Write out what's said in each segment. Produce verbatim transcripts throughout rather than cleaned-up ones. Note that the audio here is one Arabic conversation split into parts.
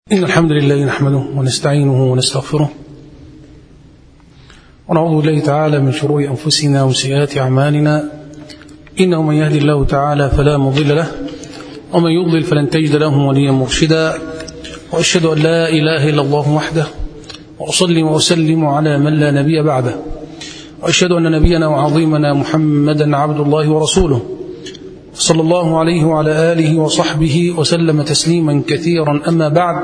إن الحمد لله نحمده ونستعينه ونستغفره ونعوذ بالله تعالى من شرور أنفسنا وسيئات أعمالنا، إنه من يهدي الله تعالى فلا مضل له ومن يضلل فلن تجد له وليا مرشدا، وأشهد أن لا إله إلا الله وحده، وأصلي وأسلم على من لا نبي بعده، وأشهد أن نبينا وعظيمنا محمدا عبد الله ورسوله صلى الله عليه وعلى آله وصحبه وسلم تسليما كثيرا. أما بعد،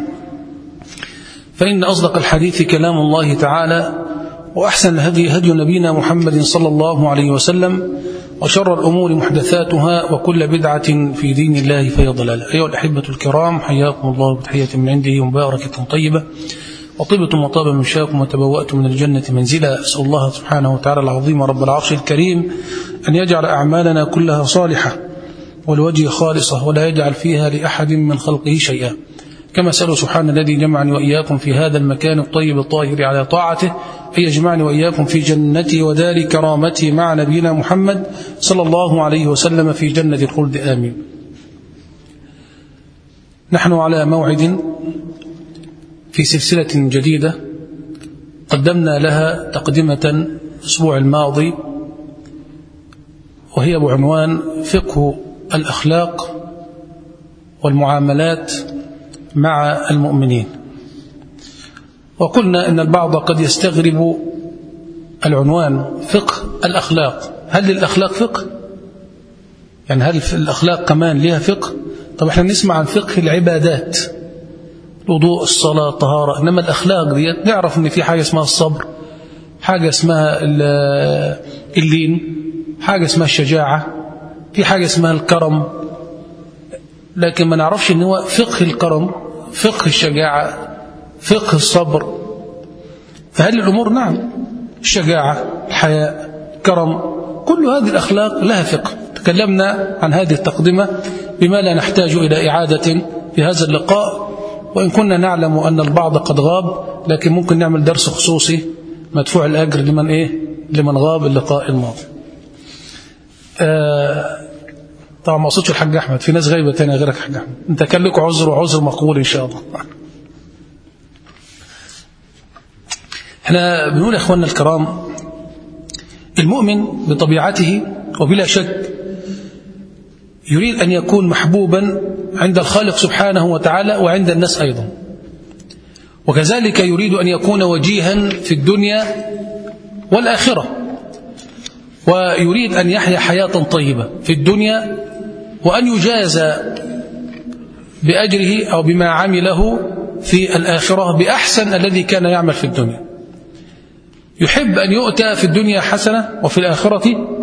فإن أصدق الحديث كلام الله تعالى، وأحسن الهدي هدي نبينا محمد صلى الله عليه وسلم، وشر الأمور محدثاتها، وكل بدعة في دين الله فهي ضلالة. أيها الأحبة الكرام، حياكم الله بتحية من عنده مباركة طيبة، وطبتم وطاب ممشاكم وتبوأتم من الجنة منزلا. أسأل الله سبحانه وتعالى العظيم رب العرش الكريم أن يجعل أعمالنا كلها صالحة والوجه خالصة، ولا يجعل فيها لأحد من خلقه شيئا. كما أسأل سبحانه الذي جمعني وإياكم في هذا المكان الطيب الطاهر على طاعته أن يجمعني وإياكم في جنته ودار كرامته مع نبينا محمد صلى الله عليه وسلم في جنة الخلد، آمين. نحن على موعد في سلسلة جديدة قدمنا لها تقدمة الأسبوع الماضي، وهي بعنوان فقه الأخلاق والمعاملات مع المؤمنين. وقلنا إن البعض قد يستغرب العنوان فقه الأخلاق، هل للأخلاق فقه؟ يعني هل في الأخلاق كمان لها فقه؟ طب احنا نسمع عن فقه العبادات، الوضوء، الصلاة، الطهارة، إنما الأخلاق دي نعرف إن في حاجة اسمها الصبر، حاجة اسمها اللين، حاجة اسمها الشجاعة، في حاجة اسمها الكرم، لكن ما نعرفش إن هو فقه الكرم، فقه الشجاعة، فقه الصبر. فهل الأمور؟ نعم، الشجاعة، الحياء، الكرم، كل هذه الأخلاق لها فقه. تكلمنا عن هذه التقدمة بما لا نحتاج إلى إعادة في هذا اللقاء، وإن كنا نعلم أن البعض قد غاب، لكن ممكن نعمل درس خصوصي مدفوع الأجر لمن إيه؟ لمن غاب اللقاء الماضي. آه طبعا ما أقصدش الحاج أحمد، في ناس غايبة تانية غيرك حاج أحمد، أنت كان لك عذر وعذر مقبول إن شاء الله. احنا بنقول يا إخواننا الكرام، المؤمن بطبيعته وبلا شك يريد أن يكون محبوبا عند الخالق سبحانه وتعالى وعند الناس أيضا، وكذلك يريد أن يكون وجيها في الدنيا والآخرة، ويريد أن يحيا حياة طيبة في الدنيا، وأن يجازى بأجره أو بما عمله في الآخرة بأحسن الذي كان يعمل في الدنيا. يحب أن يؤتى في الدنيا حسنة وفي الآخرة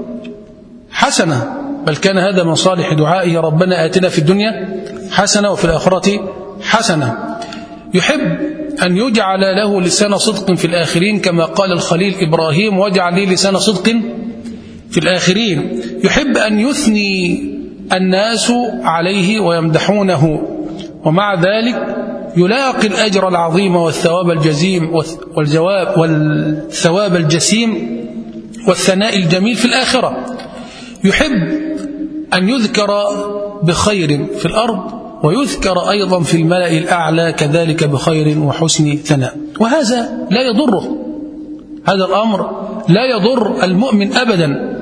حسنة، بل كان هذا من صالح دعائه: ربنا آتنا في الدنيا حسنة وفي الآخرة حسنة. يحب أن يجعل له لسان صدق في الآخرين، كما قال الخليل إبراهيم: واجعل لي لسان صدق في الآخرين. يحب أن يثني الناس عليه ويمدحونه، ومع ذلك يلاقي الأجر العظيم والثواب الجزيم والجواب والثواب الجسيم والثناء الجميل في الآخرة. يحب أن يذكر بخير في الأرض، ويذكر أيضا في الملأ الأعلى كذلك بخير وحسن ثناء، وهذا لا يضره، هذا الأمر لا يضر المؤمن أبدا،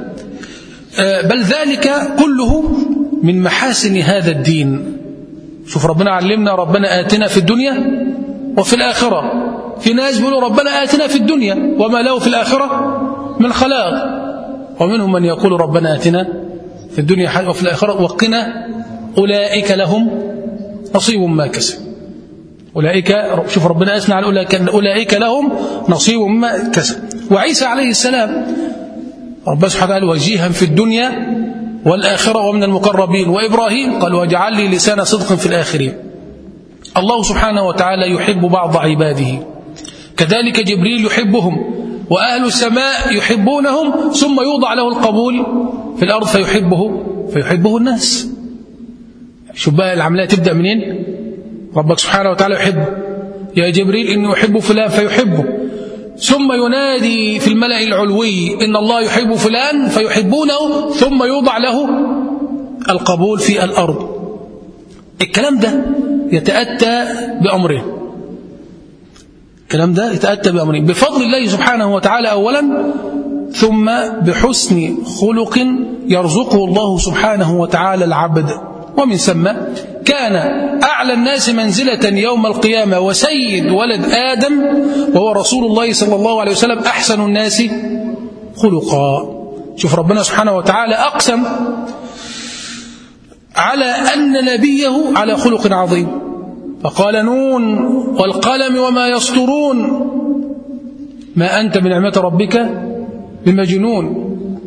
بل ذلك كله من محاسن هذا الدين. شوف ربنا علمنا: ربنا آتنا في الدنيا وفي الآخرة. في ناس بيقولوا ربنا آتنا في الدنيا وما له في الآخرة من خلاق، ومنهم من يقول ربنا آتنا في الدنيا وفي الآخرة وقنا أولئك لهم نصيب ما كسب. أولئك، شوف ربنا أثنى على أولئك: أولئك لهم نصيب ما كسب. وعيسى عليه السلام ربنا سبحانه وتعالى: وجيها في الدنيا والآخرة ومن المقربين. وإبراهيم قال: واجعل لي لسان صدق في الآخرين. الله سبحانه وتعالى يحب بعض عباده، كذلك جبريل يحبهم، وأهل السماء يحبونهم، ثم يوضع له القبول في الأرض فيحبه فيحبه الناس. شوف بقى العملية تبدأ منين؟ ربك سبحانه وتعالى يحبه: يا جبريل إني أحب فلان فيحبه، ثم ينادي في الملأ العلوي: إن الله يحب فلان فيحبونه، ثم يوضع له القبول في الأرض. الكلام ده يتأتى بأمره. الكلام ده يتأتى بأمره بفضل الله سبحانه وتعالى أولا، ثم بحسن خلق يرزقه الله سبحانه وتعالى العبد. ومن ثم كان أعلى الناس منزلة يوم القيامة وسيد ولد آدم وهو رسول الله صلى الله عليه وسلم أحسن الناس خلقا. شوف ربنا سبحانه وتعالى أقسم على أن نبيه على خلق عظيم، فقال نون والقلم وما يسطرون ما أنت بنعمة ربك بمجنون،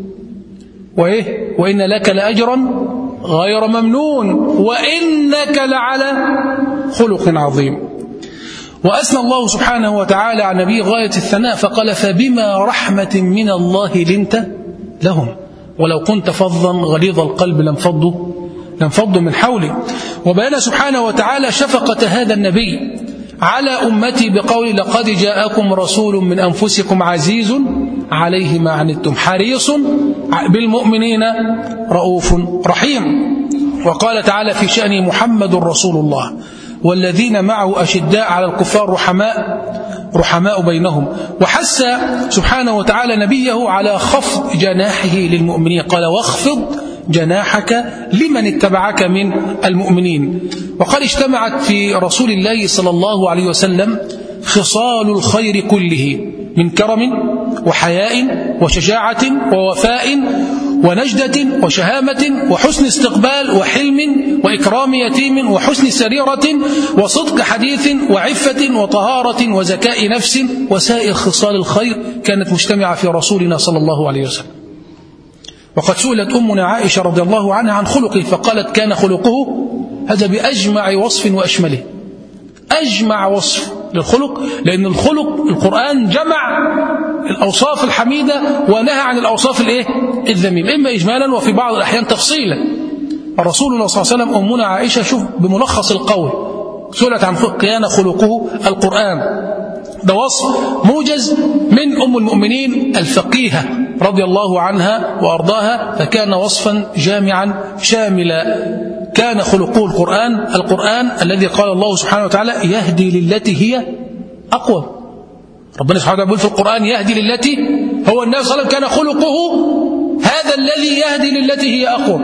وإيه وإن لك لأجرا غير ممنون وإنك لعلى خلق عظيم. وأثنى الله سبحانه وتعالى على نبيه غاية الثناء فقال فبما رحمة من الله لنت لهم ولو كنت فظا غليظ القلب لانفضوا لانفضوا من حولك. وبيان سبحانه وتعالى شفقة هذا النبي على أمتي بقول لقد جاءكم رسول من أنفسكم عزيز عليه ما عنتم حريص بالمؤمنين رؤوف رحيم. وقال تعالى في شأن محمد رسول الله والذين معه أشداء على الكفار رحماء رحماء بينهم. وحث سبحانه وتعالى نبيه على خفض جناحه للمؤمنين، قال واخفض جناحك لمن اتبعك من المؤمنين. وقد اجتمعت في رسول الله صلى الله عليه وسلم خصال الخير كله من كرم وحياء وشجاعة ووفاء ونجدة وشهامة وحسن استقبال وحلم وإكرام يتيم وحسن سريرة وصدق حديث وعفة وطهارة وزكاء نفس وسائر خصال الخير كانت مجتمعة في رسولنا صلى الله عليه وسلم. وقد سئلت أمنا عائشة رضي الله عنها عن خلقه فقالت كان خلقه هذا بأجمع وصف وأشمله، أجمع وصف للخلق، لأن الخلق القرآن جمع الأوصاف الحميدة ونهى عن الأوصاف الإيه؟ الذميمة، إما إجمالا وفي بعض الأحيان تفصيلا. الرسول الله صلى الله عليه وسلم أمنا عائشة شوف بملخص القول سئلت عن خلق كان خلقه القرآن، ده وصف موجز من أم المؤمنين الفقيهة رضي الله عنها وأرضاها، فكان وصفا جامعا شاملا. كان خلقه القرآن، القرآن الذي قال الله سبحانه وتعالى يهدي للتي هي أقوى. ربنا سبحانه وتعالى يقول في القرآن يهدي للتي، هو النبي صلى الله عليه وسلم كان خلقه هذا الذي يهدي للتي هي أقوى.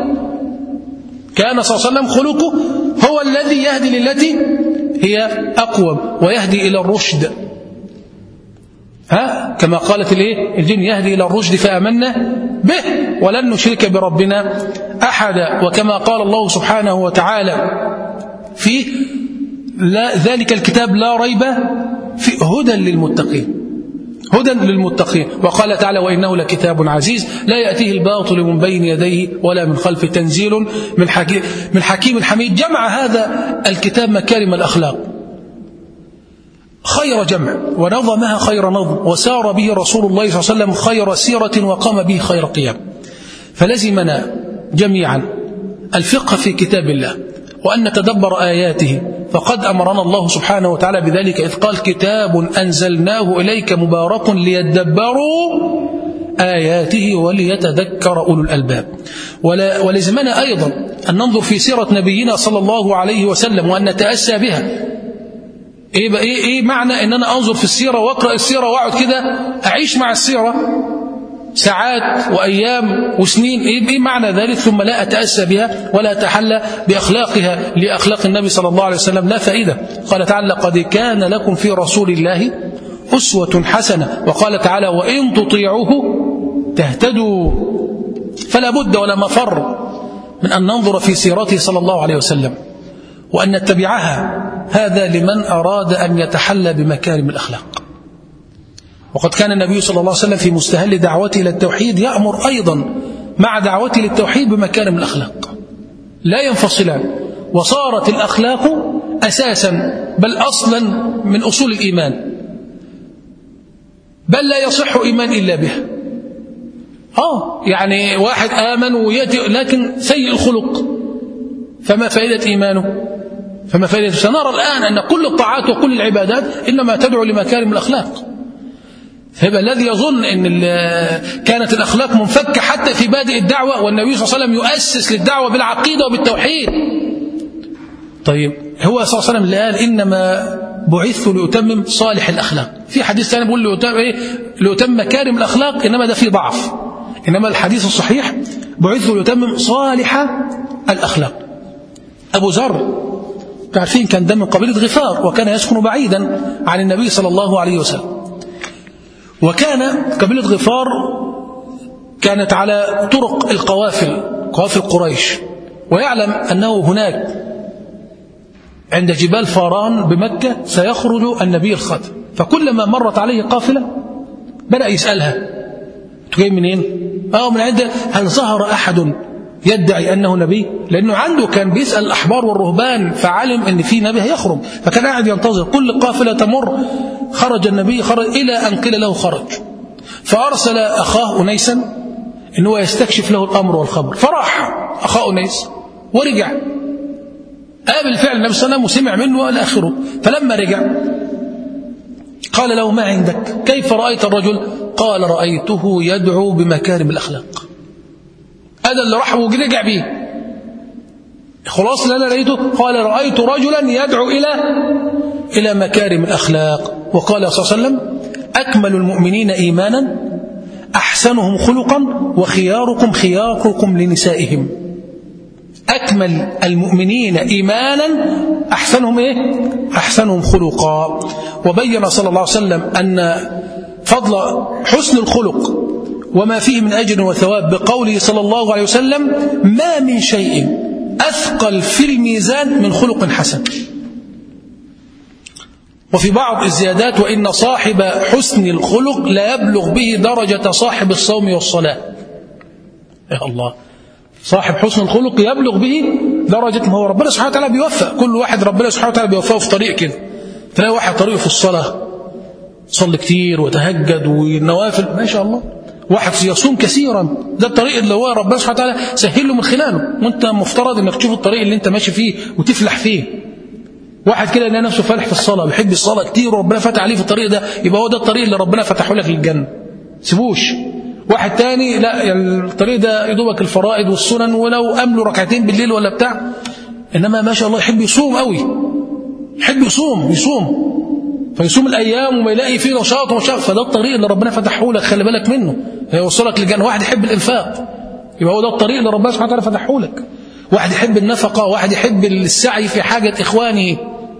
كان صلى الله عليه وسلم خلقه هو الذي يهدي للتي هي أقوى ويهدي إلى الرشد، ها كما قالت الايه الجن يهدي الى الرشد فآمنا به ولن نشرك بربنا احدا. وكما قال الله سبحانه وتعالى في لا ذلك الكتاب لا ريب في هدى للمتقين، هدى للمتقين. وقال تعالى وإنه لكتاب عزيز لا يأتيه الباطل من بين يديه ولا من خلفه تنزيل من حكيم من حكيم حميد. جمع هذا الكتاب مكارم الأخلاق خير جمع ونظمها خير نظم، وسار به رسول الله صلى الله عليه وسلم خير سيرة وقام به خير قيام. فلزمنا جميعا الفقه في كتاب الله وأن نتدبر آياته، فقد أمرنا الله سبحانه وتعالى بذلك إذ قال كتاب أنزلناه إليك مبارك ليدبروا آياته وليتذكر أولو الألباب. ولزمنا أيضا أن ننظر في سيرة نبينا صلى الله عليه وسلم وأن نتأسى بها. إيه, إيه, إيه معنى أن أنا أنظر في السيرة وأقرأ السيرة وأقعد كده أعيش مع السيرة ساعات وأيام وسنين؟ إيه, إيه معنى ذلك ثم لا أتأسى بها ولا أتحلى بأخلاقها لأخلاق النبي صلى الله عليه وسلم؟ لا فائدة. قال تعالى قد كان لكم في رسول الله أسوة حسنة. وقال تعالى وإن تطيعوه تهتدوا. فلا بد ولا مفر من أن ننظر في سيرته صلى الله عليه وسلم وأن نتبعها، هذا لمن أراد أن يتحلى بمكارم الأخلاق. وقد كان النبي صلى الله عليه وسلم في مستهل دعوته إلى التوحيد يأمر أيضا مع دعوته للتوحيد بمكارم الأخلاق، لا ينفصلان. وصارت الأخلاق أساسا بل أصلا من أصول الإيمان، بل لا يصح إيمان إلا بها. آه يعني واحد آمن ويأتي لكن سيء الخلق، فما فائدة إيمانه؟ فما فائدة؟ سنرى الآن أن كل الطاعات وكل العبادات إنما تدعو لمكارم الأخلاق. فيبقى الذي يظن أن كانت الأخلاق منفكة حتى في بادئ الدعوة، والنبي صلى الله عليه وسلم يؤسس للدعوة بالعقيدة وبالتوحيد. طيب هو صلى الله عليه وسلم اللي قال إنما بعثت لأتمم صالح الأخلاق. في حديث ثاني بيقول لأتمم إيه؟ لأتمم مكارم الأخلاق، إنما ده فيه ضعف. إنما الحديث الصحيح بعثت لأتمم صالح الأخلاق. أبو ذر عارفين كان ده من قبيلة غفار، وكان يسكن بعيدا عن النبي صلى الله عليه وسلم. وكان قبيلة غفار كانت على طرق القوافل، قوافل قريش، ويعلم أنه هناك عند جبال فاران بمكة سيخرج النبي الخاتم، فكلما مرت عليه قافلة بدأ يسألها أنتوا جاي منين؟ أو من عند هل ظهر أحد يدعي أنه نبي؟ لأنه عنده كان بيسأل الأحبار والرهبان، فعلم أن في نبي هيخرج، فكان قاعد ينتظر كل قافلة تمر خرج النبي، خرج إلى أن قيل له خرج، فأرسل أخاه أنيسا أنه يستكشف له الأمر والخبر، فراح أخاه أنيس ورجع قابل فعل النبي صلى الله عليه وسلم وسمع منه وإلى آخره. فلما رجع قال له ما عندك؟ كيف رأيت الرجل؟ قال رأيته يدعو بمكارم الأخلاق. هذا اللي راح ورجع بيه. خلاص اللي أنا رأيته قال رأيت رجلا يدعو إلى إلى مكارم الأخلاق. وقال صلى الله عليه وسلم أكمل المؤمنين إيمانا أحسنهم خلقا وخياركم خياركم لنسائهم. أكمل المؤمنين إيمانا أحسنهم إيه؟ أحسنهم خلقا. وبين صلى الله عليه وسلم أن فضل حسن الخلق وما فيه من أجر وثواب بقوله صلى الله عليه وسلم ما من شيء أثقل في الميزان من خلق حسن. وفي بعض الزيادات وإن صاحب حسن الخلق لا يبلغ به درجة صاحب الصوم والصلاة. يا الله، صاحب حسن الخلق يبلغ به درجة، ما هو ربنا سبحانه وتعالى بيوفق كل واحد، ربنا سبحانه وتعالى بيوفقه في طريق كده. تلاقي واحد طريقه في الصلاة صلي كتير وتهجد والنوافل ما شاء الله، واحد يصوم كثيرا، ده الطريق اللي هو ربنا سبحانه وتعالى سهل له من خلاله، وانت مفترض انك تشوف الطريق اللي انت ماشي فيه وتفلح فيه. واحد كده يلاقي نفسه فالح في الصلاة بيحب الصلاة كتير وربنا فتح عليه في الطريق ده، يبقى هو ده الطريق اللي ربنا فتحه لك للجنة، سيبوش. واحد تاني لا يعني الطريق ده يدوبك الفرائض والسنن ولو أمله ركعتين بالليل ولا بتاع، إنما ما شاء الله يحب يصوم قوي، يحب يصوم يصوم فيصوم الأيام وما يلاقي فيه نشاط ومشاق، فده الطريق اللي ربنا فتحه لك، خلي بالك منه هيوصلك للجنة. واحد يحب الإنفاق يبقى هو ده الطريق اللي ربنا سبحانه وتعالى فتحه لك. واحد يحب النفقة، واحد يحب السعي في حاجة إخوانه،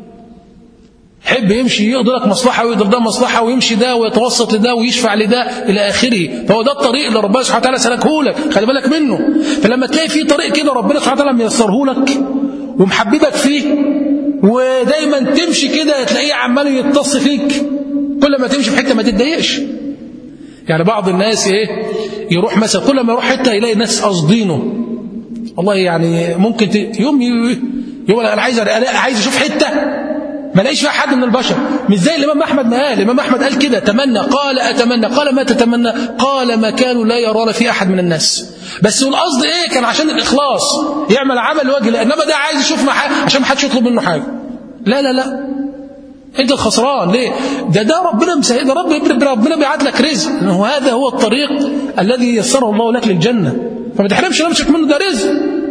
يحب يمشي يقضي لك مصلحة ويقضي ده مصلحة ويمشي ده ويتوسط لده ويشفع لده إلى آخره، فهو ده الطريق اللي ربنا سبحانه وتعالى سلكه لك، خلي بالك منه. فلما تلاقي فيه طريق كده ربنا سبحانه وتعالى ميسره لك ومحببك فيه، ودايما تمشي كده تلاقيه عمال يتص فيك، كل ما تمشي في حتة ما تتضايقش. يعني بعض الناس ايه يروح مثلا كل ما يروح حتة يلاقي ناس قاصدينه، والله يعني ممكن ت... يوم يوم انا عايز عايز اشوف حتة ما لاقيش فيها حد من البشر، مش زي الامام احمد ما قال. الامام احمد قال كده تمنى، قال اتمنى، قال ما تتمنى، قال مكان لا يرى في احد من الناس، بس القصد ايه كان عشان الاخلاص، يعمل عمل وجه الله، انما ده عايز يشوف حاجه عشان ما حدش يطلب منه حاجه. لا لا لا، انت الخسران ليه؟ ده ده ربنا مسهل، ده رب ربنا بيعاد لك رزق، انه هذا هو الطريق الذي يسره الله لك للجنه، فما تحرمش نفسك منه، ده رزق.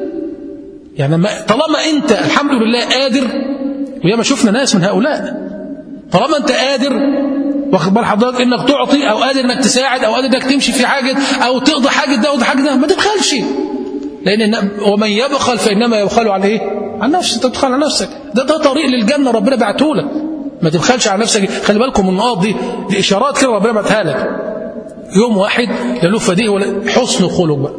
يعني طالما انت الحمد لله قادر، وياما شفنا ناس من هؤلاء، طالما انت قادر واخد بال حضرتك انك تعطي او قادر انك تساعد او قادر انك تمشي في حاجه او تقضي حاجه ده وده حاجه ده، ما تبخلش، لان ومن يبخل فانما يبخل على ايه؟ عن نفسه، انت تبخل على نفسك، ده ده طريق للجنه ربنا بعته لك، ما تبخلش على نفسك. خلي بالكم من النقط دي، دي اشارات كده ربنا بعتها لك. يوم واحد له فديه ولا حسن خلق بقى،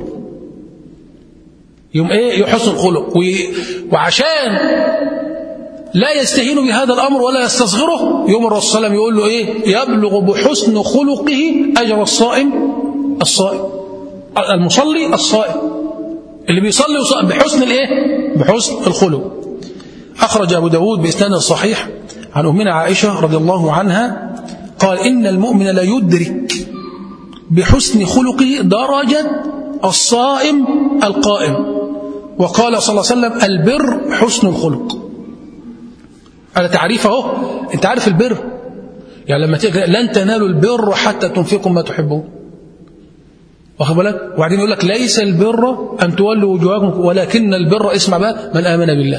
يوم ايه يحسن الخلق، وعشان لا يستهين بهذا الأمر ولا يستصغره، يوم الرسول صلى الله عليه وسلم يقول له إيه؟ يبلغ بحسن خلقه أجر الصائم الصائم المصلي الصائم، اللي بيصلي وصائم بحسن الإيه؟ بحسن الخلق. أخرج أبو داود بإسناد صحيح عن أمنا عائشة رضي الله عنها قال إن المؤمن لا يدرك بحسن خلقه درجة الصائم القائم. وقال صلى الله عليه وسلم البر حسن الخلق. على تعريف اهو، انت عارف البر يعني لما تقرأ لن تنالوا البر حتى تنفقوا ما تحبون، واخد بالك؟ وبعدين يقول لك ليس البر ان تولوا وجوهكم ولكن البر اسمع بقى من امن بالله.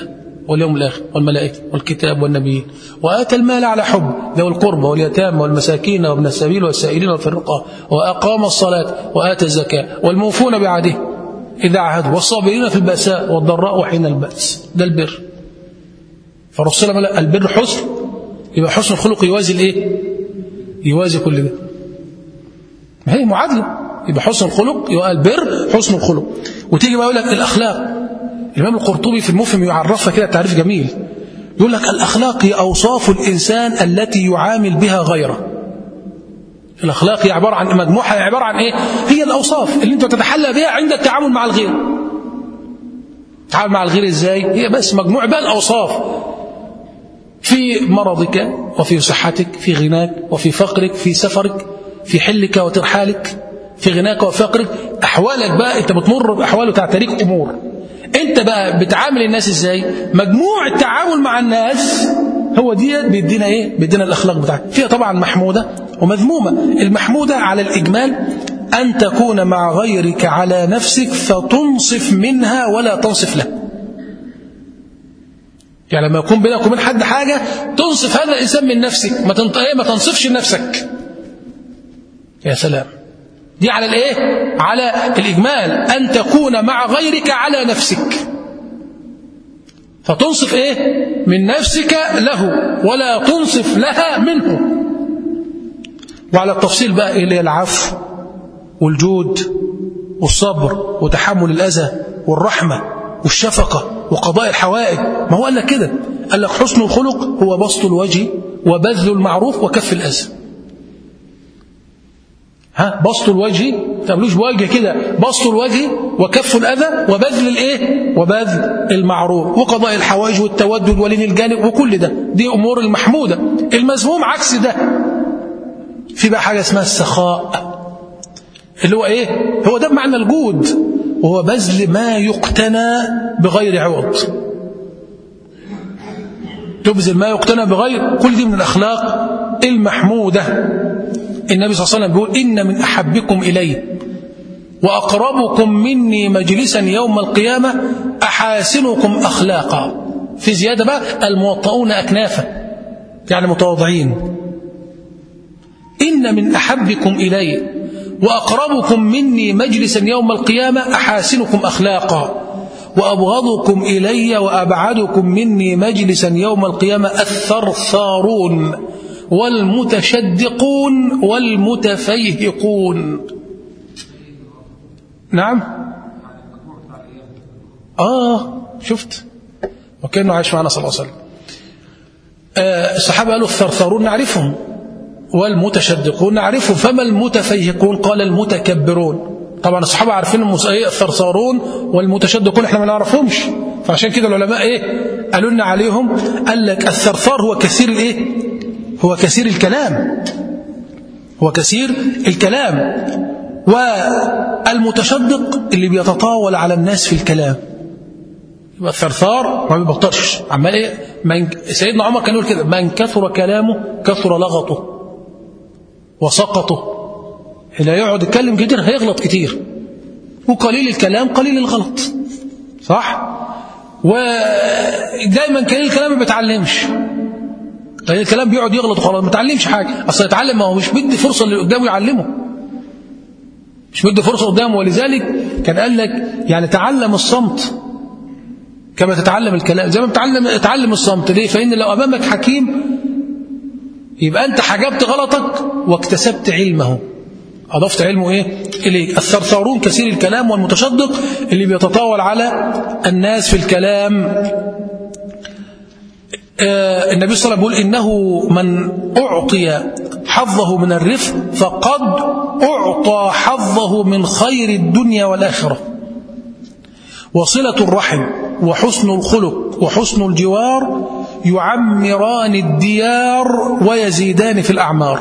واليوم الآخر والملائكة والكتاب والنبيين وآتى المال على حب ذوي القربى واليتامى والمساكين وابن السبيل والسائلين وفي الرقاب وأقام الصلاة وآتى الزكاة والموفون بعهده إذا عهدوا والصابرين في البأساء والضراء وحين البأس. ده البر. فالرسول صلى الله عليه وسلم البر حسن، يبقى حسن الخلق يوازي الايه؟ يوازي كل ده. ما هي معادلة، يبقى حسن الخلق يبقى البر حسن الخلق. وتيجي بقى يقول لك الأخلاق. الإمام القرطبي في المفهم يعرفها كده تعريف جميل، يقول لك الأخلاق هي أوصاف الإنسان التي يعامل بها غيره. الأخلاق هي عبارة عن مجموعة، عبارة عن إيه؟ هي الأوصاف اللي أنت تتحلى بها عند التعامل مع الغير. تتعامل مع الغير إزاي؟ هي بس مجموعة بقى الأوصاف في مرضك وفي صحتك، في غناك وفي فقرك، في سفرك، في حلك وترحالك، في غناك وفقرك. أحوالك بقى أنت بتمر بأحوال وتعتريك أمور. أنت بقى بتعامل الناس إزاي؟ مجموع التعامل مع الناس هو دي بيدينا إيه؟ بيدينا الأخلاق بتاعتك. فيها طبعا محمودة ومذمومة. المحمودة على الإجمال أن تكون مع غيرك على نفسك فتنصف منها ولا تنصف له. يعني لما يكون بينك وبين حد حاجة تنصف هذا الإنسان من نفسك، ما ما تنصفش لنفسك. يا سلام. دي على الايه؟ على الإجمال، أن تكون مع غيرك على نفسك فتنصف ايه؟ من نفسك له ولا تنصف لها منه. وعلى التفصيل بقى إيه؟ العفو والجود والصبر وتحمل الأذى والرحمة والشفقة وقضاء الحوائج. ما هو قال لك كده، قال لك حسن الخلق هو بسط الوجه وبذل المعروف وكف الأذى. ها بسط الوجه، ما تعملوش بوجه كده، بسط الوجه وكف الأذى وبذل الايه؟ وبذل المعروف وقضاء الحوائج والتودد ولين الجانب وكل ده. دي أمور المحمودة. المذموم عكس ده. في بقى حاجة اسمها السخاء، اللي هو ايه؟ هو ده بمعنى الجود، وهو بذل ما يقتنى بغير عوض. تبذل ما يقتنى بغير، كل دي من الأخلاق المحمودة. النبي صلى الله عليه وسلم بيقول إن من أحبكم إلي وأقربكم مني مجلسا يوم القيامة أحاسنكم أخلاقا. في زيادة بقى الموطؤون أكنافا، يعني متواضعين. إن من أحبكم إلي وأقربكم مني مجلسا يوم القيامة أحاسنكم أخلاقا وأبغضكم إلي وأبعدكم مني مجلسا يوم القيامة الثرثارون والمتشدقون والمتفيهقون. نعم. آه شفت، وكأنه عايش معنا صلى الله عليه وسلم. آه الصحابة قالوا الثرثارون نعرفهم والمتشدقون نعرفهم، فما المتفيهقون؟ قال المتكبرون. طبعا الصحابة عارفين الثرثارون والمتشدقون، احنا ما نعرفهمش، فعشان كده العلماء ايه قالوا لنا عليهم؟ قال لك الثرثار هو كثير الايه؟ هو كثير الكلام، هو كثير الكلام. والمتشدق اللي بيتطاول على الناس في الكلام. يبقى الثرثار ما بيبطلش عمال ايه؟ من سيدنا عمر كان يقول كده: من كثر كلامه كثر لغطه وسقطه. لا يقعد يتكلم كتير هيغلط كتير، وقليل الكلام قليل الغلط، صح؟ ودايما قليل الكلام ما بيتعلمش، قليل الكلام بيقعد يغلط وخلاص ما بيتعلمش حاجه. اصل يتعلم ما هو مش بيدي فرصه اللي قدامه يعلمه، مش بيدي فرصه قدامه. ولذلك كان قال لك يعني تعلم الصمت كما تتعلم الكلام، زي ما بتعلم تعلم الصمت. ليه؟ فإن لو أمامك حكيم يبقى أنت حجبت غلطك واكتسبت علمه، أضفت علمه إيه؟ إليك. الثرثارون كثير الكلام، والمتشدق اللي بيتطاول على الناس في الكلام. آه النبي صلى الله عليه وسلم يقول: إنه من أعطي حظه من الرفق فقد أعطى حظه من خير الدنيا والآخرة. وصلة الرحم وحسن الخلق وحسن الجوار يعمران الديار ويزيدان في الأعمار.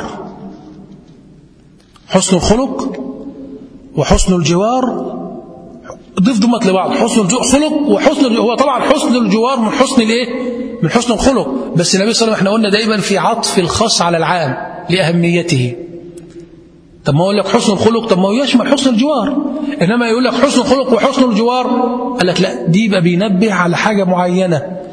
حسن الخلق وحسن الجوار، ضيف ضمت لبعض. حسن الخلق وحسن، هو طبعا حسن الجوار من حسن الايه؟ من حسن الخلق. بس النبي صلى الله عليه وسلم احنا قلنا دايما في عطف الخاص على العام لأهميته. طب ما يقول لك حسن الخلق، طب ما هو يشمل حسن الجوار. انما يقول لك حسن الخلق وحسن الجوار، قال لك لا، دي بقى بينبه على حاجه معينه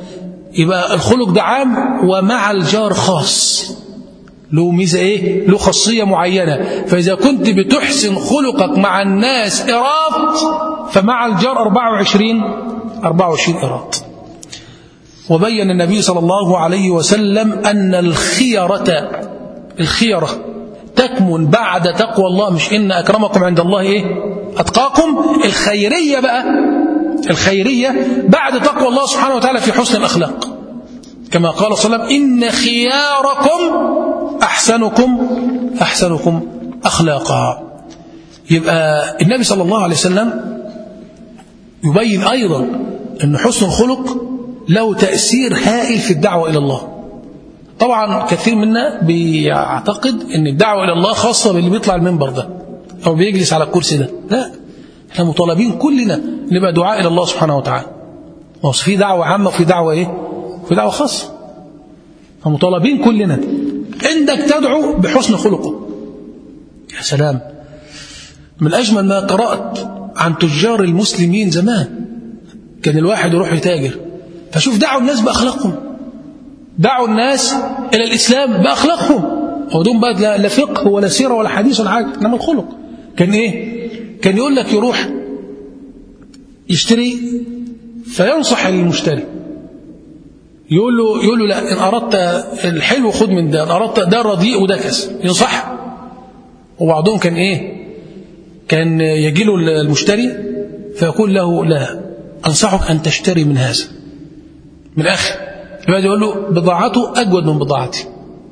يبقى الخلق ده عام، ومع الجار خاص، له ميزة إيه؟ له خاصية معينة. فإذا كنت بتحسن خلقك مع الناس إيراد، فمع الجار أربعة وعشرين أربعة وعشرين إيراد. وبين النبي صلى الله عليه وسلم أن الخيرة الخيرة تكمن بعد تقوى الله، مش إن أكرمكم عند الله إيه؟ أتقاكم. الخيرية بقى، الخيرية بعد تقوى الله سبحانه وتعالى في حسن الأخلاق، كما قال صلى الله عليه وسلم: إن خياركم أحسنكم أحسنكم أخلاقا. يبقى النبي صلى الله عليه وسلم يبين أيضا أن حسن الخلق له تأثير هائل في الدعوة إلى الله. طبعا كثير منا بيعتقد أن الدعوة إلى الله خاصة باللي بيطلع المنبر ده أو بيجلس على الكرسي ده. لا، احنا مطالبين كلنا نبقى دعاء إلى الله سبحانه وتعالى. في دعوة عامة وفي دعوة إيه؟ في دعوة خاصة. فمطالبين كلنا عندك تدعو بحسن خلقه. يا سلام، من أجمل ما قرأت عن تجار المسلمين زمان، كان الواحد يروح يتاجر، فشوف دعوا الناس بأخلاقهم، دعوا الناس إلى الإسلام بأخلاقهم، ودون بقى لا فقه ولا سيرة ولا حديث ولا حاجة، إنما الخلق. كان إيه؟ كان يقول لك يروح يشتري فينصح المشتري، يقول له يقول له لا، إن أردت الحلو خذ من ده، إن أردت ده رديء وده كذا، ينصح. وبعضهم كان إيه؟ كان يجي له المشتري فيقول له لا، أنصحك أن تشتري من هذا، من الآخر. يبقى يقول له بضاعته أجود من بضاعتي،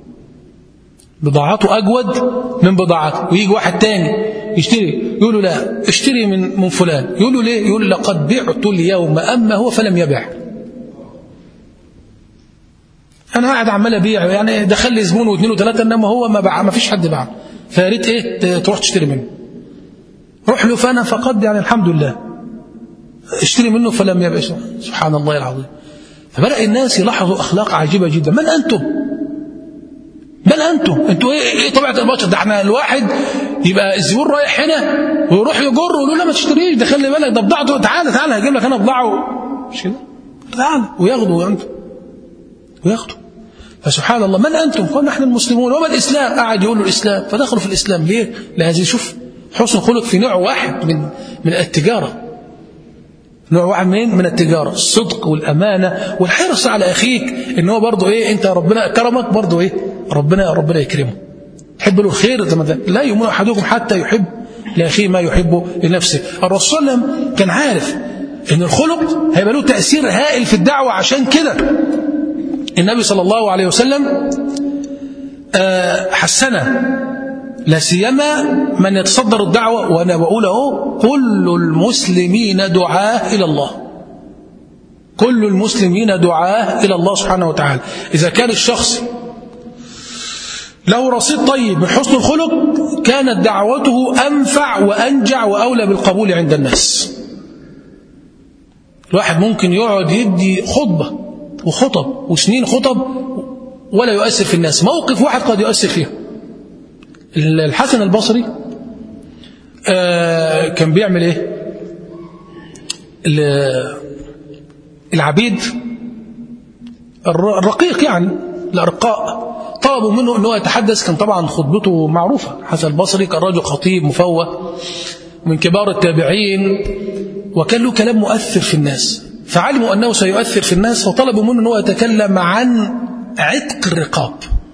بضاعته أجود من بضاعتي. ويجي واحد تاني يشتري يقول له لا، اشتري من من فلان. يقول له ليه؟ يقول لقد بعت اليوم أما هو فلم يبع. أنا قاعد عمال أبيع، يعني دخل لي زبون واثنين وثلاثة، إنما هو ما باع، ما فيش حد باع. فيا ريت إيه تروح تشتري منه. روح له فأنا فقد يعني الحمد لله اشتري منه فلم يبع. سبحان الله العظيم. فبدأ الناس يلاحظوا أخلاق عجيبة جدا. من أنتم؟ من أنتم؟ أنتوا إيه, إيه طبيعة البشر؟ ده احنا الواحد يبقى الزبون رايح هنا ويروح يجر ويقول له لا ما تشتريش، ده خلي بالك ده بضاعته، تعالى تعالى هجيب لك أنا بضاعه، مش كده؟ تعالى وياخدوا أنتم وياخدوا. فسبحان الله، من أنتم؟ قال نحن المسلمون. وما الإسلام؟ قاعد يقول له الإسلام، فدخلوا في الإسلام. ليه؟ لهذه شوف حسن خلق في نوع واحد من من التجارة، نوع واحد من من التجارة، الصدق والأمانة والحرص على أخيك، إن هو برضه إيه، أنت ربنا كرمك برضه إيه، ربنا ربنا يكرمه، تحب له الخير. لا يؤمن أحدكم حتى يحب لأخيه ما يحبه لنفسه. الرسول صلى الله عليه وسلم كان عارف إن الخلق هيبقى له تأثير هائل في الدعوة. عشان كده النبي صلى الله عليه وسلم حسنه، لا سيما من يتصدر الدعوة. وأنا بقول أهو كل المسلمين دعاة إلى الله، كل المسلمين دعاة إلى الله سبحانه وتعالى. إذا كان الشخص له رصيد طيب من حسن الخلق، كانت دعوته أنفع وأنجع وأولى بالقبول عند الناس. الواحد ممكن يقعد يدي خطبة وخطب وسنين خطب ولا يؤثر في الناس، موقف واحد قد يؤثر فيه. الحسن البصري آه كان بيعمل ايه؟ العبيد الرقيق يعني الأرقاء طلبوا منه أنه يتحدث. كان طبعا خطبته معروفة، حسن البصري كان رجل خطيب مفوه من كبار التابعين، وكان له كلام مؤثر في الناس، فعلموا أنه سيؤثر في الناس، فطلبوا منه أنه يتكلم عن عتق الرقاب.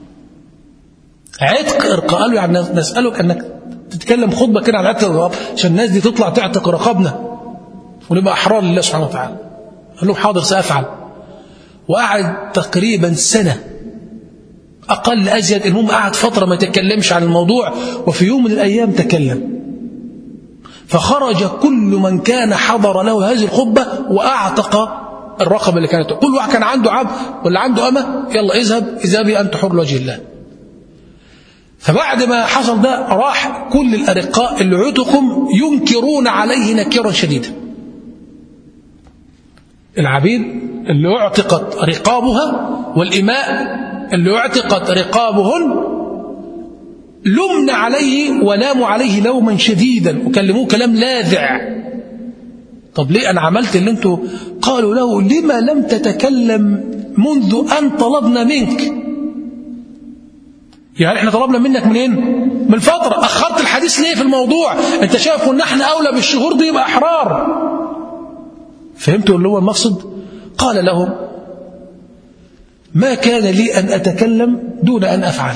عتق الرقاب، قالوا يعني نسألك أنك تتكلم خطبة كده عن عتق الرقاب عشان الناس دي تطلع تعتق رقابنا ونبقى أحرار لله سبحانه وتعالى. قال لهم حاضر سأفعل. وقعد تقريبا سنة أقل أزيد، المهم قعد فترة ما يتكلمش عن الموضوع، وفي يوم من الأيام تكلم، فخرج كل من كان حضر له هذه الخطبة وأعتق الرقبة اللي كانت. كل واحد كان عنده عبد ولا عنده أمة، يلا اذهب اذهبي أنت حر لوجه الله. فبعد ما حصل ده راح كل الأرقاء اللي عتقهم ينكرون عليه نكيرا شديدا. العبيد اللي اعتقت رقابها والإماء اللي اعتقت رقابهن لمن عليه ولاموا عليه لوما شديدا وكلموه كلام لاذع. طب ليه أنا عملت اللي انتوا؟ قالوا له لما لم تتكلم منذ أن طلبنا منك. يعني احنا طلبنا منك منين؟ من فترة. أخرت الحديث ليه في الموضوع؟ انت شايف ان احنا أولى بالشهور دي يبقى أحرار. فهمتوا اللي هو المقصد؟ قال لهم ما كان لي أن أتكلم دون أن أفعل.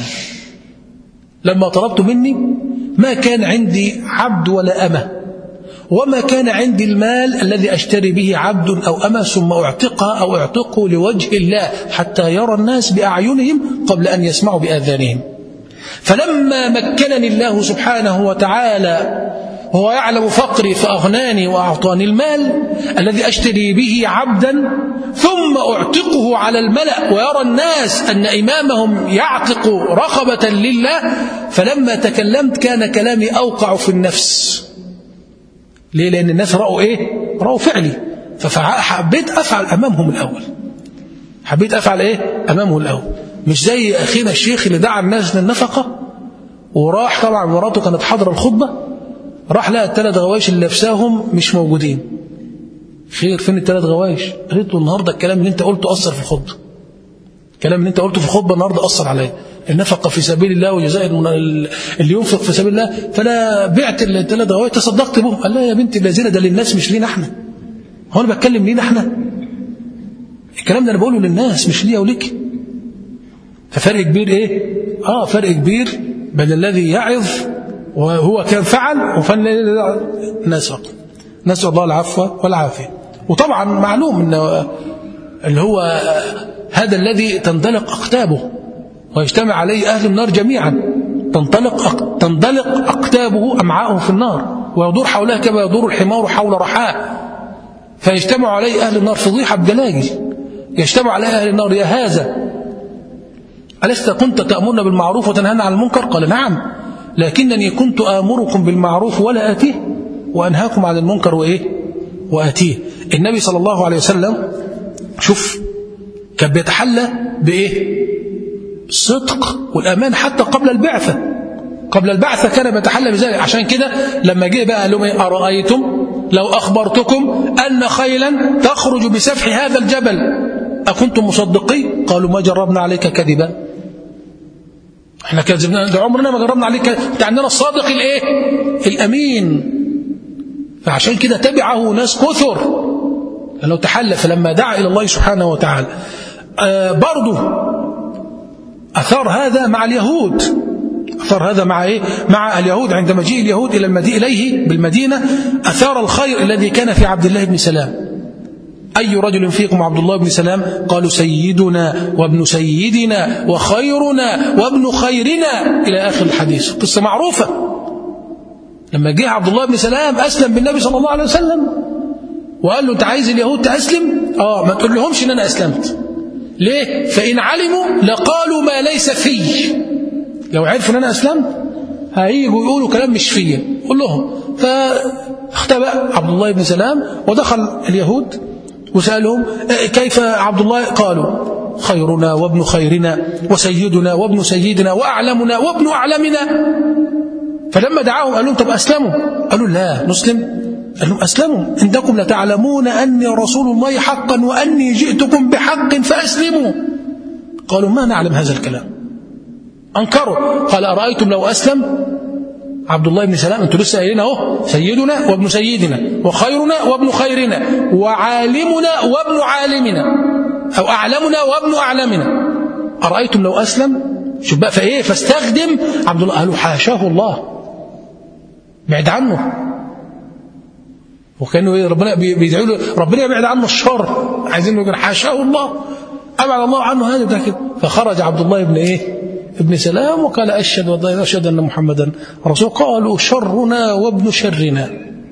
لما طلبت مني ما كان عندي عبد ولا أمة، وما كان عندي المال الذي أشتري به عبد أو أمة ثم أعتقها أو أعتقه لوجه الله حتى يرى الناس بأعينهم قبل أن يسمعوا بآذانهم. فلما مكنني الله سبحانه وتعالى وهو يعلم فقري فأغناني وأعطاني المال الذي أشتري به عبدا ثم أعتقه على الملأ ويرى الناس أن إمامهم يعتق رقبة لله، فلما تكلمت كان كلامي أوقع في النفس. ليه؟ لأن الناس رأوا إيه؟ رأوا فعلي، فحبيت أفعل أمامهم الأول. حبيت أفعل إيه؟ أمامهم الأول. مش زي أخينا الشيخ اللي دعا الناس للنفقة وراح، طبعا مراته كانت حاضرة الخطبة، راح لقى الثلاث غوايش اللي لابساهم مش موجودين. خير، فين الثلاث غوايش؟ قالت له النهارده الكلام اللي انت قلته أثر في الخطبة. الكلام اللي انت قلته في الخطبة النهارده أثر عليا. النفقة في سبيل الله وجزاء اللي ينفق في سبيل الله، فانا بعت الثلاث غوايش تصدقت بهم. قال لا يا بنت الذين، ده للناس مش لينا احنا. هو انا بتكلم لينا احنا؟ الكلام ده انا بقوله للناس مش ليا وليك. ففرق كبير ايه؟ اه فرق كبير بين الذي يعظ وهو كان فعل وفن الناس فقط. نسأل الله العفو والعافية. وطبعا معلوم ان اللي هو هذا الذي تندلق أقتابه ويجتمع عليه أهل النار جميعا، تنطلق تندلق أقتابه أمعاءه في النار ويدور حولها كما يدور الحمار حول رحاه، فيجتمع عليه أهل النار فضيحة بجلاجل. يجتمع عليه أهل النار يا هذا ألست كنت تأمرنا بالمعروف وتنهانا عن المنكر؟ قال نعم، لكنني كنت آمركم بالمعروف ولا آتيه وأنهاكم عن المنكر وإيه؟ وآتيه. النبي صلى الله عليه وسلم شوف كان بيتحلى بإيه؟ الصدق والأمان حتى قبل البعثة. قبل البعثة كان بيتحلى بذلك. عشان كده لما جه بقى قال لهم إيه؟ أرأيتم لو أخبرتكم أن خيلا تخرج بسفح هذا الجبل أكنتم مصدقين؟ قالوا ما جربنا عليك كذبا. احنا كذبنا، عمرنا ما جربنا عليك، انت عندنا الصادق الايه؟ الامين. فعشان كده تبعه ناس كثر لو تحلى. فلما دعا الى الله سبحانه وتعالى آه برضه اثار هذا مع اليهود. اثار هذا مع ايه؟ مع اليهود. عند مجيء اليهود الى المدينه اليه بالمدينه اثار الخير الذي كان في عبد الله بن سلام. أي رجل فيكم عبد الله بن سلام؟ قالوا سيدنا وابن سيدنا وخيرنا وابن خيرنا إلى آخر الحديث. قصة معروفة. لما جاء عبد الله بن سلام أسلم بالنبي صلى الله عليه وسلم وقال له أنت عايز اليهود تأسلم؟ آه ما تقول لهمش إن أنا أسلمت. ليه؟ فإن علموا لقالوا ما ليس في. لو عرفوا إن أنا أسلمت هيجوا يقولوا كلام مش فيه. قل لهم. فاختبأ عبد الله بن سلام ودخل اليهود وسألهم كيف عبد الله؟ قالوا خيرنا وابن خيرنا وسيدنا وابن سيدنا وأعلمنا وابن أعلمنا. فلما دعاهم قال لهم طب أسلموا؟ قالوا لا نسلم. قال لهم أسلموا إنكم لتعلمون أني رسول الله حقا وأني جئتكم بحق فأسلموا. قالوا ما نعلم هذا الكلام. أنكروا. قال أرأيتم لو أسلم عبد الله بن سلام؟ انتوا لسه قايلين اهو سيدنا وابن سيدنا وخيرنا وابن خيرنا وعالمنا وابن عالمنا او اعلمنا وابن اعلمنا. ارايتم لو اسلم؟ شوف بقى فايه؟ فاستخدم عبد الله. قالوا حاشاه الله، بعد عنه. وكانوا ايه؟ ربنا بيدعوا له ربنا يبعد عنه الشر، عايزين يقول حاشاه الله، ابعد الله عنه هذا ده كده. فخرج عبد الله بن ايه؟ ابن سلام وقال أشهد والله أشهد أن محمدا رسول. قالوا شرنا وابن شرنا.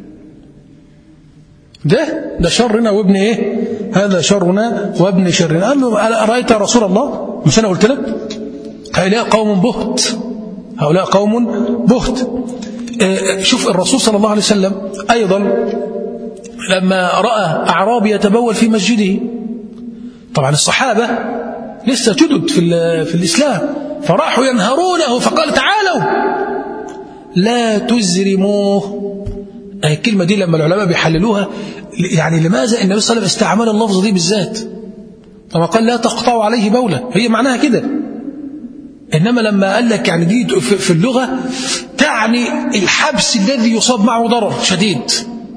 ده ده شرنا وابن إيه؟ هذا شرنا وابن شرنا. قال له أرأيت يا رسول الله؟ مش أنا قلت لك هؤلاء قوم بهت، هؤلاء قوم بهت. شوف الرسول صلى الله عليه وسلم أيضا لما رأى أعرابي يتبول في مسجده. طبعا الصحابة لسه جدد في, في الإسلام، فراحوا ينهرونه فقال تعالوا لا تزرموه. الكلمة دي لما العلماء بيحللوها يعني لماذا النبي صلى الله عليه وسلم استعمل اللفظ دي بالذات؟ كما قال لا تقطعوا عليه بوله، هي معناها كده. إنما لما قال لك يعني دي في اللغة تعني الحبس الذي يصاب معه ضرر شديد.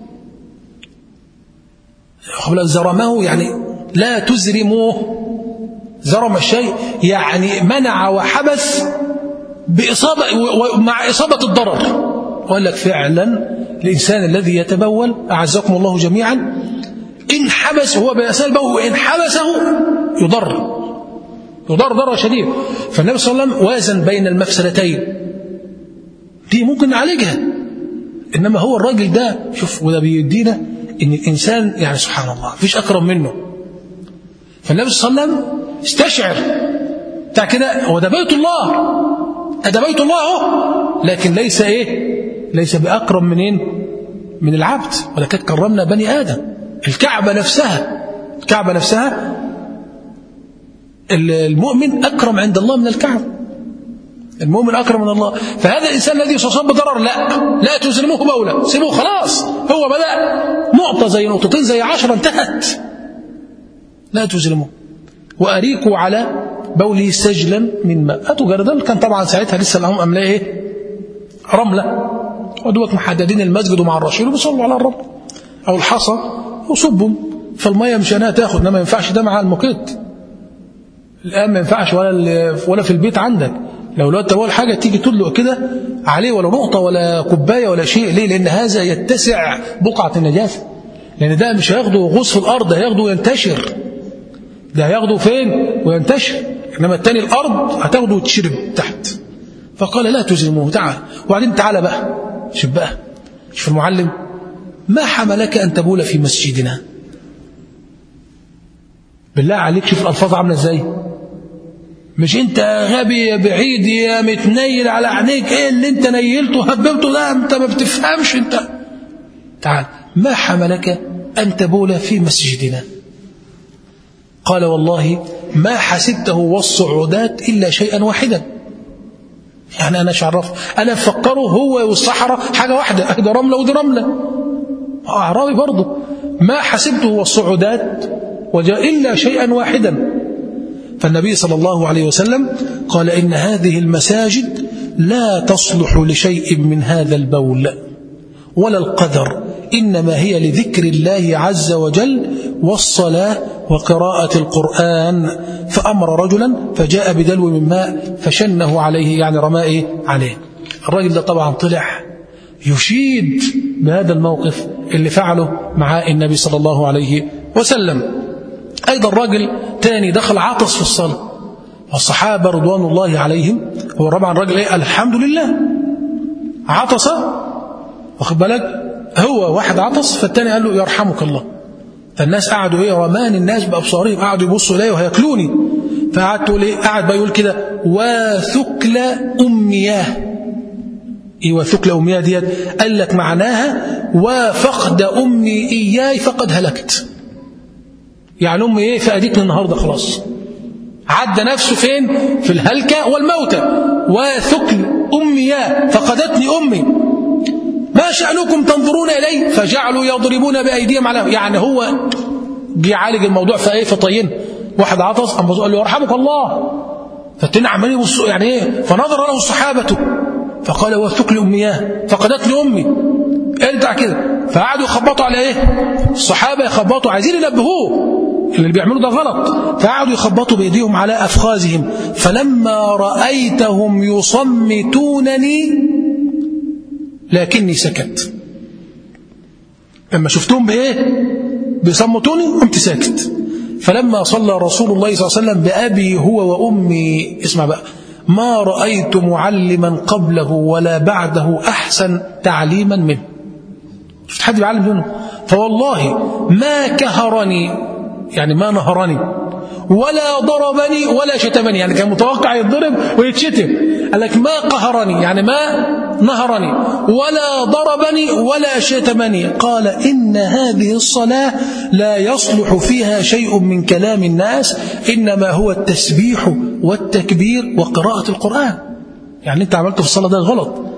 زرمه يعني لا تزرموه، زرم الشيء يعني منع وحبس بإصابة مع إصابة الضرر. وقال لك فعلا الإنسان الذي يتبول أعزكم الله جميعا إن حبس هو بأسال بول وإن حبسه يضر يضر ضرر شديد. فالنبي صلى الله عليه وسلم وازن بين المفسدتين، دي ممكن نعالجها. إنما هو الراجل ده شوف، وده بيدينا إن الإنسان يعني سبحان الله مفيش أكرم منه. فالنبي صلى الله عليه وسلم استشعر بتاع كده، هو ده بيت الله، ده بيت الله اهو، لكن ليس ايه ليس بأكرم منين من العبد، ولكن كرمنا بني آدم. الكعبة نفسها الكعبة نفسها المؤمن أكرم عند الله من الكعبة، المؤمن أكرم من الله. فهذا الإنسان الذي يصاب بضرر لا لا تزرموه بولا، سيبوه خلاص، هو بدأ نقطة زي نقطتين زي عشرة انتهت، لا تزرموه. وأريكوا على بوله سجلا من ماء. أتوا جردل، كان طبعا ساعتها لسه لهم أملاء إيه رملة، ودوك محددين المسجد ومع الرشيل وبيصلوا على الرمل أو الحصى وصبهم فالمية مش أنا تاخد. إنما ما ينفعش ده مع الموكيت الآن، ما ينفعش ولا ولا في البيت عندك. لو لو تبول حاجة تيجي تدلق كده عليه ولا نقطة ولا كوباية ولا شيء. ليه؟ لأن هذا يتسع بقعة النجاسة، لأن ده مش هياخده غوص في الأرض، هياخده وينتشر، ده هياخده فين وينتشر. إنما التاني الأرض هتاخده وتشرب تحت. فقال لا تزرموه، تعال. وبعدين تعال بقى شوف بقى شوف المعلم، ما حملك أن تبول في مسجدنا؟ بالله عليك شوف الألفاظ عاملة ازاي. مش انت غبي يا بعيد يا متنيل على عينيك، ايه اللي انت نيلته هببته ده انت ما بتفهمش انت. تعال، ما حملك أن تبول في مسجدنا؟ قال والله ما حسبته والصعودات إلا شيئا واحدا. يعني أنا شعرف أنا فكره هو والصحراء حاجة واحدة، ده رملة ودي رملة، أعرابي برضه. ما حسبته والصعودات وجاء إلا شيئا واحدا. فالنبي صلى الله عليه وسلم قال إن هذه المساجد لا تصلح لشيء من هذا البول ولا القدر، إنما هي لذكر الله عز وجل والصلاة وقراءة القرآن. فأمر رجلا فجاء بدلو من ماء فشنه عليه، يعني رماه عليه. الرجل ده طبعا طلع يشيد بهذا الموقف اللي فعله مع النبي صلى الله عليه وسلم. أيضا الرجل تاني دخل عطس في الصلاة، والصحابة رضوان الله عليهم، هو طبعا الرجل ايه الحمد لله عطس، واخد بالك، هو واحد عطس فالتاني قال له يرحمك الله. فالناس قعدوا ايه رمان الناس بأبصارهم، قعدوا يبصوا اليه وهياكلوني. فقعد تقول ايه قعد بقى يقول كده وثكل أمياه. ايه وثكل أمياه ديت؟ قال لك معناها وفقد أمي إياي فقد هلكت. يعني أمي ايه فأديتني النهاردة خلاص، عدى نفسه فين في الهلكة والموتى. وثكل أمياه فقدتني أمي، ما شأنكم تنظرون إلي؟ فجعلوا يضربون بأيديهم على، يعني هو جي عالج الموضوع فايه فطين. واحد عطس قال له يرحمك الله، فالتاني عمال يبص يعني ايه. فنظر له الصحابة فقال وثكل أمياه فقدتني أمي، ارجع كده. فقعدوا يخبطوا على ايه الصحابة، يخبطوا عايزين ينبهوه اللي بيعملوا ده غلط. فقعدوا يخبطوا بأيديهم على أفخاذهم. فلما رأيتهم يصمتونني لكني سكت. لما شفتهم بإيه بيصمتوني قمت ساكت. فلما صلى رسول الله صلى الله عليه وسلم بأبي هو وأمي، اسمع بقى، ما رأيت معلما قبله ولا بعده أحسن تعليما منه. شفت حد بيعلم منه؟ فوالله ما كهرني، يعني ما نهرني، ولا ضربني ولا شتمني، يعني كان متوقع يتضرب ويتشتم. قال لك ما قهرني يعني ما نهرني ولا ضربني ولا شتمني. قال إن هذه الصلاة لا يصلح فيها شيء من كلام الناس، إنما هو التسبيح والتكبير وقراءة القرآن. يعني أنت عملته في الصلاة ده غلط،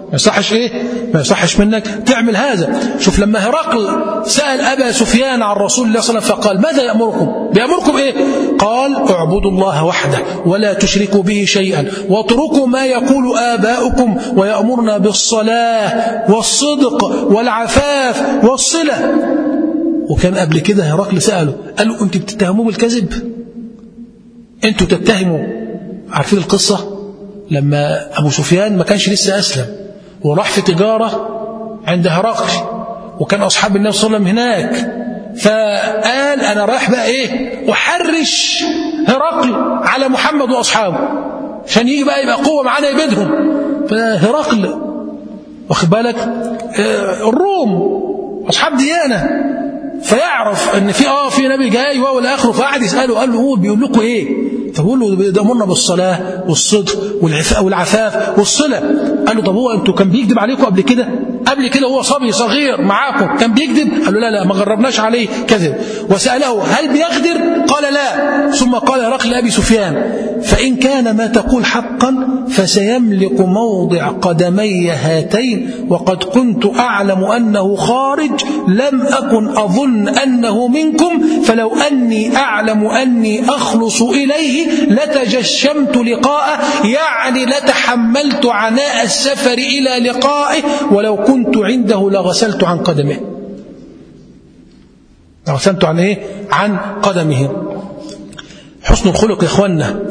ما يصحش إيه؟ ما يصحش منك تعمل هذا. شوف لما هرقل سأل أبا سفيان عن رسول الله صلى الله عليه وسلم فقال ماذا يأمركم؟ بيأمركم إيه؟ قال اعبدوا الله وحده ولا تشركوا به شيئا واتركوا ما يقول آباؤكم ويأمرنا بالصلاة والصدق والعفاف والصلة. وكان قبل كده هرقل سأله قال له أنتوا بتتهموا بالكذب؟ أنتوا تتهموا. عارفين القصة لما أبو سفيان ما كانش لسه أسلم وراح في تجارة عند هرقل وكان أصحاب النبي صلى الله عليه وسلم هناك، فقال أنا رايح بقى إيه وحرش هرقل على محمد وأصحابه عشان يجي بقى يبقى قوة معانا يبيدهم. فهرقل واخد بالك الروم أصحاب ديانة فيعرف ان في اه في نبي جاي والى اخره، فقعد يساله قال له هو بيقول لكم ايه؟ فبقول له بيأمرنا بالصلاه والصدق والعفاف والصله. قال له طب هو انتوا كان بيكذب عليكم قبل كده؟ قبل كده هو صبي صغير معاكم كان بيكذب؟ قال له لا لا ما جربناش عليه كذب. وسأله هل بيغدر؟ قال لا. ثم قال هرقل لأبي سفيان فإن كان ما تقول حقا فسيملك موضع قدمي هاتين وقد كنت أعلم أنه خارج لم أكن أظن أنه منكم فلو أني أعلم أني أخلص إليه لتجشمت لقاءه يعني لتحملت عناء السفر إلى لقائه ولو كنت عنده لغسلت عن قدمه. غسلت عن إيه؟ عن قدمه. حسن الخلق يا إخواننا،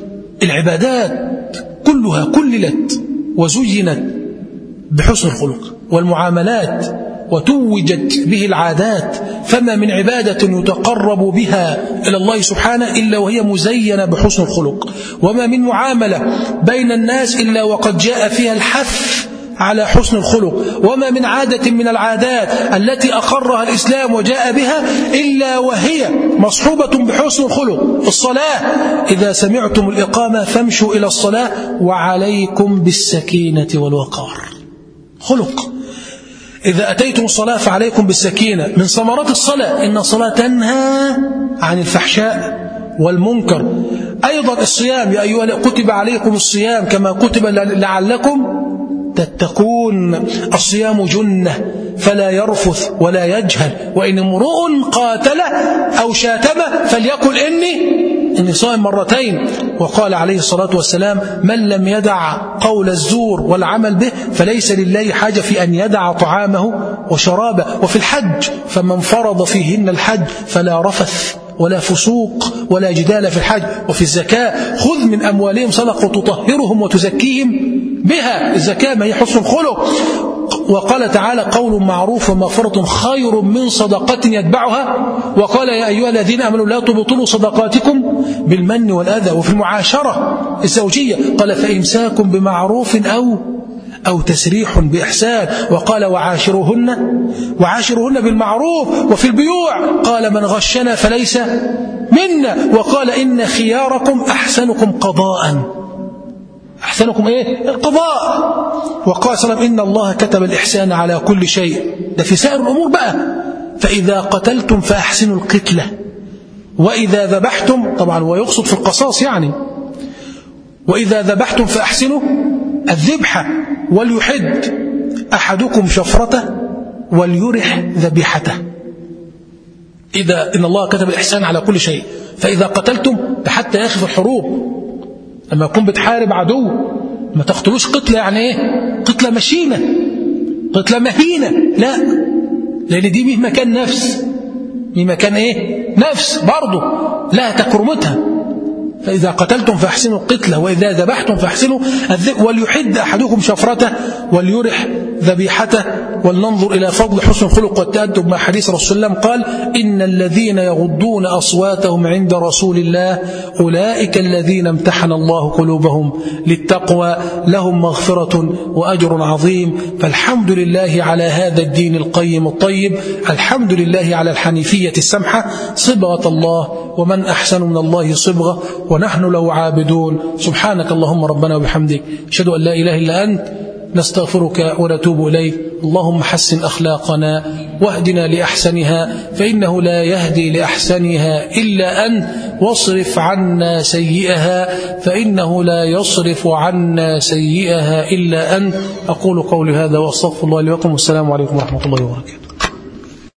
العبادات كلها كللت وزينت بحسن الخلق والمعاملات وتوجت به العادات، فما من عبادة يتقرب بها إلى الله سبحانه إلا وهي مزينة بحسن الخلق، وما من معاملة بين الناس إلا وقد جاء فيها الحث على حسن الخلق، وما من عادة من العادات التي أقرها الإسلام وجاء بها إلا وهي مصحوبة بحسن الخلق. الصلاة إذا سمعتم الإقامة فامشوا إلى الصلاة وعليكم بالسكينة والوقار. خلق. إذا أتيتم الصلاة فعليكم بالسكينة. من ثمرات الصلاة إن الصلاة تنهى عن الفحشاء والمنكر. أيضا الصيام يا أيها كتب عليكم الصيام كما كتب لعلكم تتقون. الصيام جنة فلا يرفث ولا يجهل وإن امرؤ قاتل أو شاتم فليقل إني إني صائم مرتين. وقال عليه الصلاة والسلام من لم يدع قول الزور والعمل به فليس لله حاجة في أن يدع طعامه وشرابه. وفي الحج فمن فرض فيهن الحج فلا رفث ولا فسوق ولا جدال في الحج. وفي الزكاة خذ من أموالهم صدقة تطهرهم وتزكيهم بها. الزكاة ما هي حسن الخلق. وقال تعالى قول معروف ومغفرة خير من صدقة يتبعها. وقال يا أيها الذين آمنوا لا تبطلوا صدقاتكم بالمن والأذى. وفي المعاشرة الزوجية قال فإمساك بمعروف أو أو تسريح بإحسان. وقال وعاشرهن وعاشرهن بالمعروف. وفي البيوع قال من غشنا فليس منا. وقال إن خياركم أحسنكم قضاء. أحسنكم إيه؟ القضاء. وقال صلى الله عليه وسلم إن الله كتب الإحسان على كل شيء. ده في سائر الأمور بقى. فإذا قتلتم فأحسنوا القتلة وإذا ذبحتم، طبعا ويقصد في القصاص يعني، وإذا ذبحتم فأحسنوا الذبحة وليحد أحدكم شفرته وليرح ذبيحته. إذا إن الله كتب الإحسان على كل شيء. فإذا قتلتم حتى يا أخي في الحروب لما يكون بتحارب عدو ما تقتلوش قتلة يعني إيه؟ قتلة مشينة قتلة مهينة، لا، لأن دي مهما كان نفس مهما كان إيه؟ نفس برضه لا تكرمتها. فإذا قتلتم فاحسنوا القتلة وإذا ذبحتم فاحسنوا الذبح وليحد أحدكم شفرته وليرح ذبيحته. ولننظر إلى فضل حسن الخلق والتأدب مع حديث رسول الله قال إن الذين يغضون أصواتهم عند رسول الله أولئك الذين امتحن الله قلوبهم للتقوى لهم مغفرة وأجر عظيم. فالحمد لله على هذا الدين القيم الطيب، الحمد لله على الحنيفية السمحة، صبغة الله ومن أحسن من الله صبغة ونحن له عابدون. سبحانك اللهم ربنا وبحمدك أشهد أن لا إله إلا أنت نستغفرك ونتوب إليك. اللهم حسن أخلاقنا واهدنا لأحسنها فإنه لا يهدي لأحسنها إلا أنت واصرف عنا سيئها فإنه لا يصرف عنا سيئها إلا أنت. أقول قولي هذا وأستغفر الله لي ولكم، والسلام عليكم ورحمة الله وبركاته.